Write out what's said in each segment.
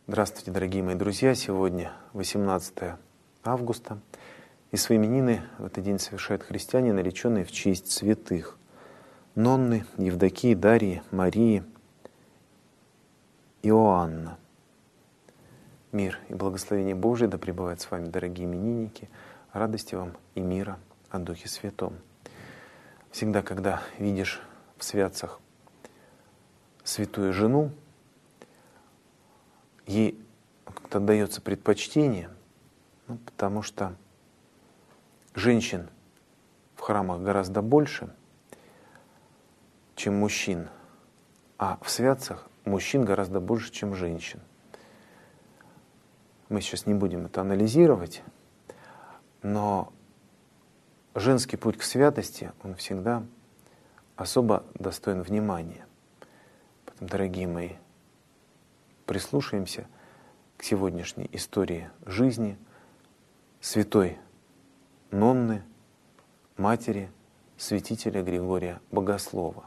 Здравствуйте, дорогие мои друзья! Сегодня 18 августа, и свои именины в этот день совершают христиане, нареченные в честь святых Нонны, Евдокии, Дарьи, Марии, Иоанна. Мир и благословение Божие да пребывает с вами, дорогие именинники, радости вам и мира от Духе Святом. Всегда, когда видишь в святцах святую жену, ей как-то отдается предпочтение, потому что женщин в храмах гораздо больше, чем мужчин, а в святцах мужчин гораздо больше, чем женщин. Мы сейчас не будем это анализировать, но женский путь к святости, он всегда особо достоин внимания. Поэтому, дорогие мои, прислушаемся к сегодняшней истории жизни святой Нонны, матери святителя Григория Богослова.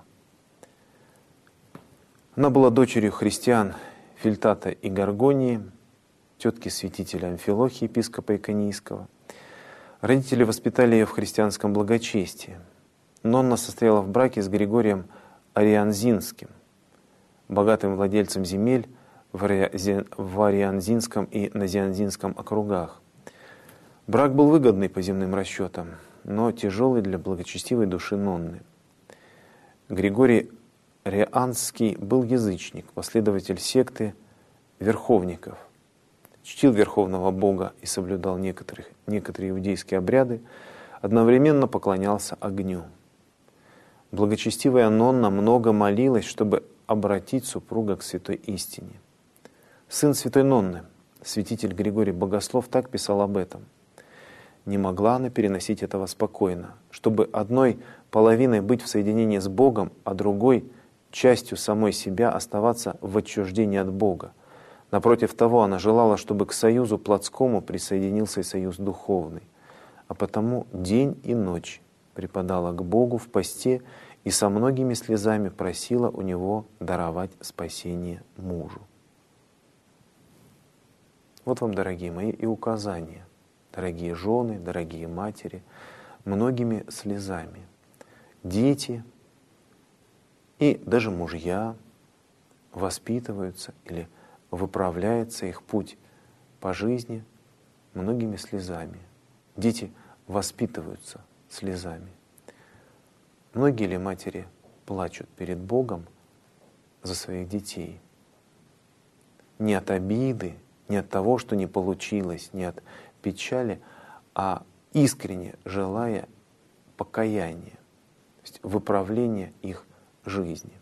Она была дочерью христиан Фильтата и Горгонии, тетки святителя Амфилохии, епископа Иконийского. Родители воспитали ее в христианском благочестии. Нонна состояла в браке с Григорием Арианзинским, богатым владельцем земель в Арианзинском и Назианзинском округах. Брак был выгодный по земным расчетам, но тяжелый для благочестивой души Нонны. Григорий Арианский был язычник, последователь секты верховников, чтил верховного Бога и соблюдал некоторые иудейские обряды, одновременно поклонялся огню. Благочестивая Нонна много молилась, чтобы обратить супруга к святой истине. Сын святой Нонны, святитель Григорий Богослов, так писал об этом. Не могла она переносить этого спокойно, чтобы одной половиной быть в соединении с Богом, а другой частью самой себя оставаться в отчуждении от Бога. Напротив того, она желала, чтобы к союзу плотскому присоединился и союз духовный, а потому день и ночь преподала к Богу в посте и со многими слезами просила у Него даровать спасение мужу. Вот вам, дорогие мои, и указания, дорогие жены, дорогие матери, многими слезами. Дети и даже мужья воспитываются или выправляется их путь по жизни многими слезами. Дети воспитываются слезами. Многие ли матери плачут перед Богом за своих детей? Не от обиды, не от того, что не получилось, не от печали, а искренне желая покаяния, то есть выправления их жизни.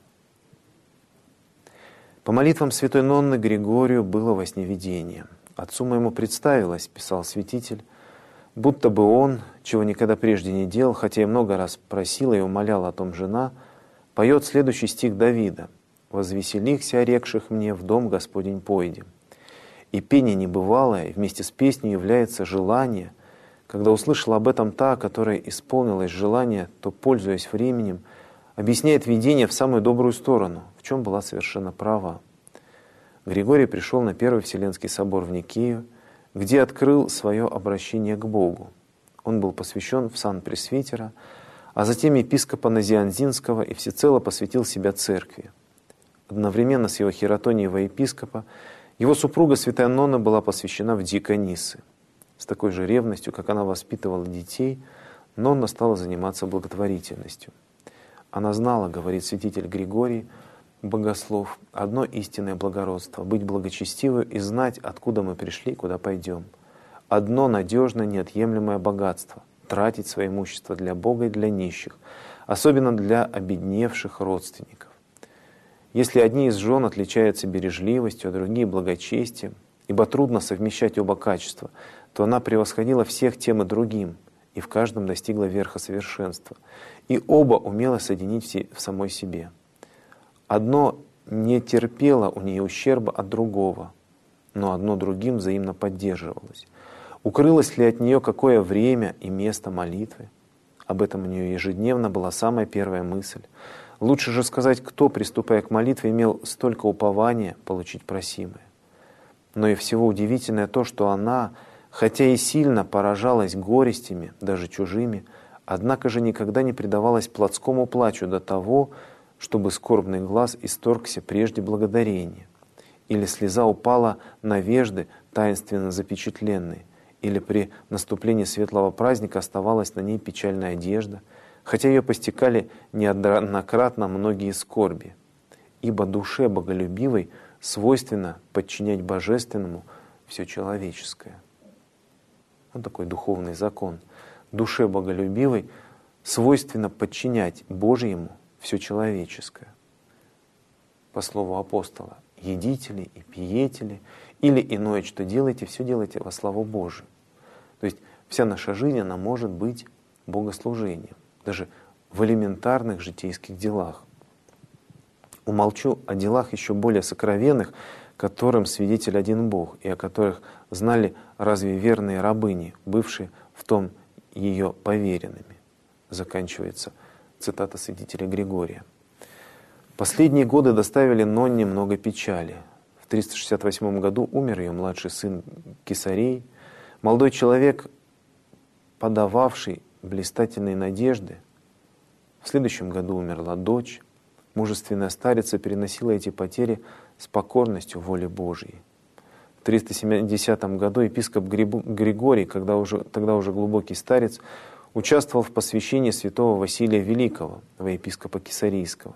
По молитвам святой Нонны Григорию было во сне видение. «Отцу моему представилось, — писал святитель, — будто бы он, чего никогда прежде не делал, хотя и много раз просила и умоляла о том жена, поет следующий стих Давида: «Возвеселихся, орекших мне, в дом Господень пойдем». И пение небывалое, и вместе с песней является желание. Когда услышала об этом та, которая исполнилось желание, то, пользуясь временем, объясняет видение в самую добрую сторону, в чем была совершенно права. Григорий пришел на Первый Вселенский собор в Никею, где открыл свое обращение к Богу. Он был посвящен в сан пресвитера, а затем епископа Назианзинского, и всецело посвятил себя церкви. Одновременно с его хиротонией во епископа его супруга святая Нонна была посвящена в диаконисы. С такой же ревностью, как она воспитывала детей, Нонна стала заниматься благотворительностью. Она знала, говорит святитель Григорий Богослов, одно истинное благородство — быть благочестивой и знать, откуда мы пришли, куда пойдем. Одно надежное, неотъемлемое богатство — тратить свое имущество для Бога и для нищих, особенно для обедневших родственников. Если одни из жен отличаются бережливостью, а другие — благочестием, ибо трудно совмещать оба качества, то она превосходила всех тем и другим, и в каждом достигла верха совершенства, и оба умела соединить в самой себе. Одно не терпело у нее ущерба от другого, но одно другим взаимно поддерживалось. Укрылось ли от нее какое время и место молитвы? Об этом у нее ежедневно была самая первая мысль. Лучше же сказать, кто, приступая к молитве, имел столько упования получить просимое. Но и всего удивительное то, что она, хотя и сильно поражалась горестями, даже чужими, однако же никогда не предавалась плотскому плачу до того, чтобы скорбный глаз исторгся прежде благодарения, или слеза упала на вежды, таинственно запечатленные, или при наступлении светлого праздника оставалась на ней печальная одежда, хотя ее постигали неоднократно многие скорби. Ибо душе боголюбивой свойственно подчинять божественному все человеческое. Вот такой духовный закон. Душе боголюбивой свойственно подчинять Божьему все человеческое. По слову апостола: едите ли и пиете ли, или иное, что делаете, все делайте во славу Божию. То есть вся наша жизнь, она может быть богослужением, даже в элементарных житейских делах. Умолчу о делах еще более сокровенных, которым свидетель один Бог, и о которых знали разве верные рабыни, бывшие в том ее поверенными. Заканчивается цитата святителя Григория. Последние годы доставили Нонне много печали. В 368 году умер ее младший сын Кесарей, молодой человек, подававший блистательные надежды. В следующем году умерла дочь. Мужественная старица переносила эти потери с покорностью воле Божьей. В 370 году епископ Григорий, тогда уже глубокий старец, участвовал в посвящении святого Василия Великого во епископа Кесарийского.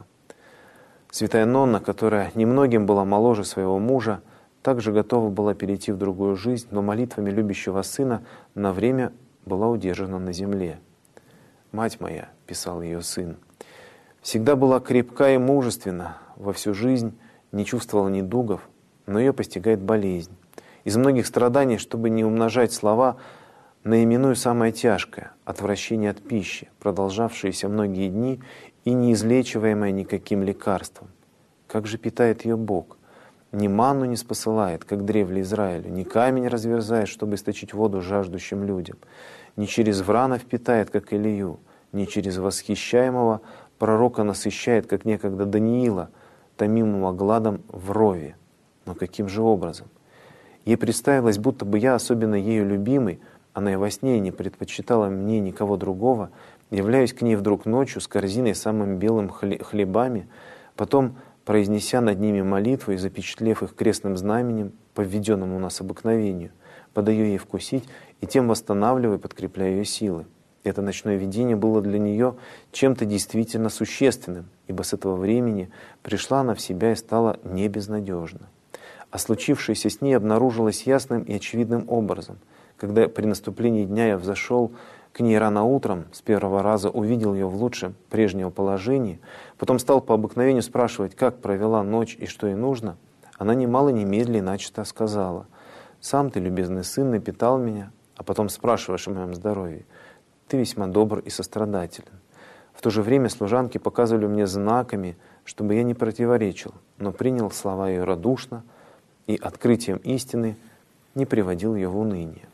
Святая Нонна, которая немногим была моложе своего мужа, также готова была перейти в другую жизнь, но молитвами любящего сына на время была удержана на земле. «Мать моя», — писал ее сын, — «всегда была крепка и мужественна, во всю жизнь не чувствовала недугов, но ее постигает болезнь. Из многих страданий, чтобы не умножать слова, наименую самое тяжкое — отвращение от пищи, продолжавшееся многие дни и неизлечиваемое никаким лекарством. Как же питает ее Бог? Ни манну не спосылает, как древле Израилю, ни камень разверзает, чтобы источить воду жаждущим людям, ни через вранов питает, как Илию, ни через восхищаемого пророка насыщает, как некогда Даниила, томимого гладом в рове. Но каким же образом? Ей представилось, будто бы я, особенно ею любимый, она и во сне не предпочитала мне никого другого, являюсь к ней вдруг ночью с корзиной самым белым хлебами, потом, произнеся над ними молитву и запечатлев их крестным знаменем, по введенному у нас обыкновению, подаю ей вкусить и тем восстанавливаю и подкрепляю ее силы. Это ночное видение было для нее чем-то действительно существенным, ибо с этого времени пришла она в себя и стала не безнадежна. А случившееся с ней обнаружилось ясным и очевидным образом. Когда при наступлении дня я взошел к ней рано утром, с первого раза увидел ее в лучшем прежнего положении, потом стал по обыкновению спрашивать, как провела ночь и что ей нужно, она немало немедля и начисто сказала: «Сам ты, любезный сын, напитал меня, а потом спрашиваешь о моем здоровье. Ты весьма добр и сострадателен». В то же время служанки показывали мне знаками, чтобы я не противоречил, но принял слова ее радушно и открытием истины не приводил ее в уныние.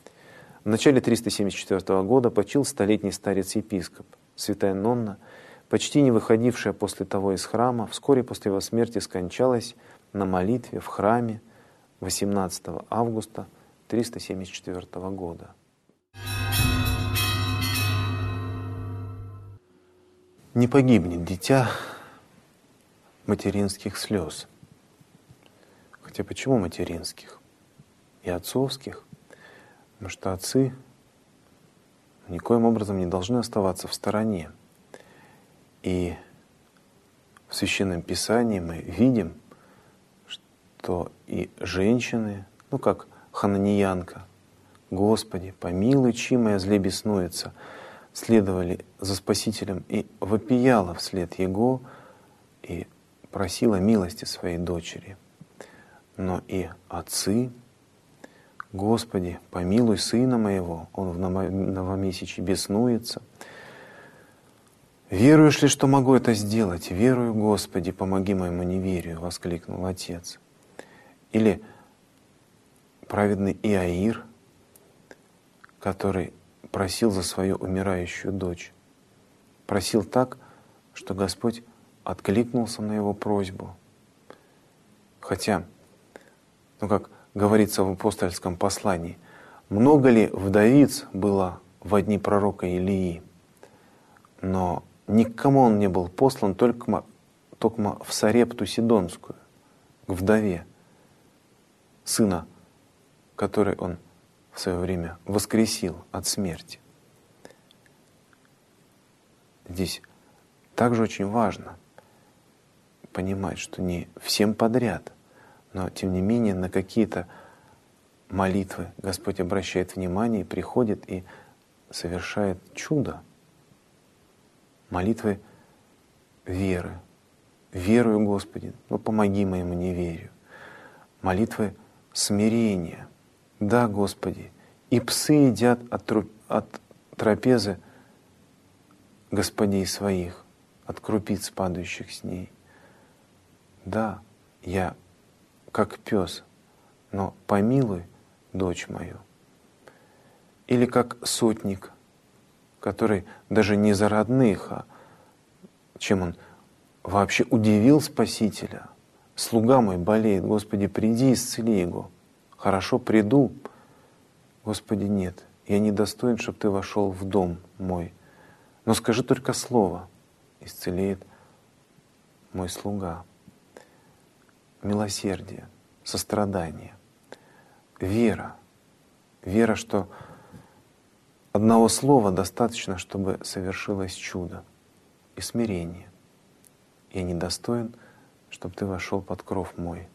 В начале 374 года почил столетний старец-епископ. Святая Нонна, почти не выходившая после того из храма, вскоре после его смерти скончалась на молитве в храме 18 августа 374 года. Не погибнет дитя материнских слез. Хотя почему материнских? И отцовских? Потому что отцы никоим образом не должны оставаться в стороне. И в Священном Писании мы видим, что и женщины, как хананиянка, «Господи, помилуй, чи моя зле беснуется», следовали за Спасителем и вопияла вслед Его и просила милости своей дочери. Но и отцы: «Господи, помилуй сына моего, он в новомесячье беснуется». «Веруешь ли, что могу это сделать? Верую, Господи, помоги моему неверию», — воскликнул отец. Или праведный Иаир, который просил за свою умирающую дочь. Просил так, что Господь откликнулся на его просьбу. Хотя, как говорится в апостольском послании, много ли вдовиц было во дни пророка Илии, но никому он не был послан, только в Сарепту Сидонскую, к вдове, сына, который он в свое время воскресил от смерти. Здесь также очень важно понимать, что не всем подряд, но тем не менее на какие-то молитвы Господь обращает внимание, приходит и совершает чудо. Молитвы веры. Верую, Господи, но помоги моему неверию. Молитвы смирения. Да, Господи, и псы едят от трапезы господей своих, от крупиц, падающих с ней. Да, я как пес, но помилуй дочь мою. Или как сотник, который даже не за родных, а чем он вообще удивил Спасителя. Слуга мой болеет, Господи, приди, исцели его. Хорошо, приду. Господи, нет, я недостоин, чтобы Ты вошел в дом мой. Но скажи только слово, исцелеет мой слуга. Милосердие, сострадание, вера. Вера, что одного слова достаточно, чтобы совершилось чудо. И смирение. Я недостоин, чтобы Ты вошел под кров мой.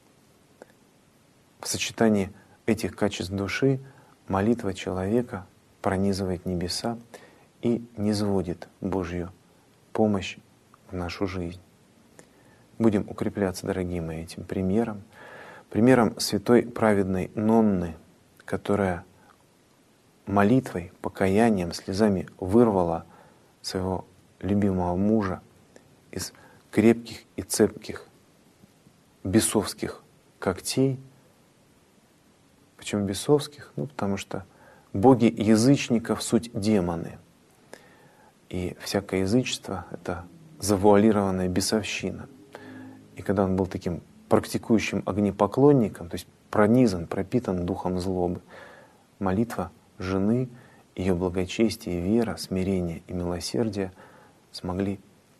В сочетании этих качеств души молитва человека пронизывает небеса и низводит Божью помощь в нашу жизнь. Будем укрепляться, дорогие мои, этим примером. Примером святой праведной Нонны, которая молитвой, покаянием, слезами вырвала своего любимого мужа из крепких и цепких бесовских когтей. Почему бесовских? Потому что боги язычников — суть демоны. И всякое язычество — это завуалированная бесовщина. И когда он был таким практикующим огнепоклонником, то есть пронизан, пропитан духом злобы, молитва жены, ее благочестие, вера, смирение и милосердие смогли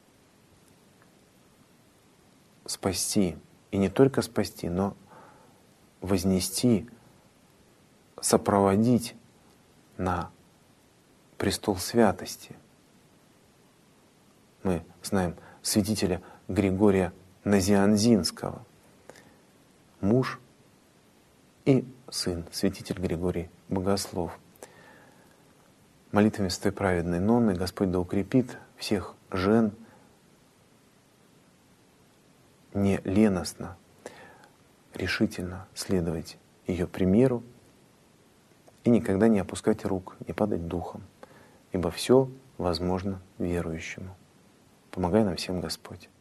спасти. И не только спасти, но вознести, сопроводить на престол святости. Мы знаем святителя Григория Назианзинского, муж и сын, святитель Григорий Богослов. Молитвами святой праведной Нонны Господь да укрепит всех жен не леностно, решительно следовать ее примеру и никогда не опускать рук, не падать духом, ибо все возможно верующему. Помогай нам всем, Господь.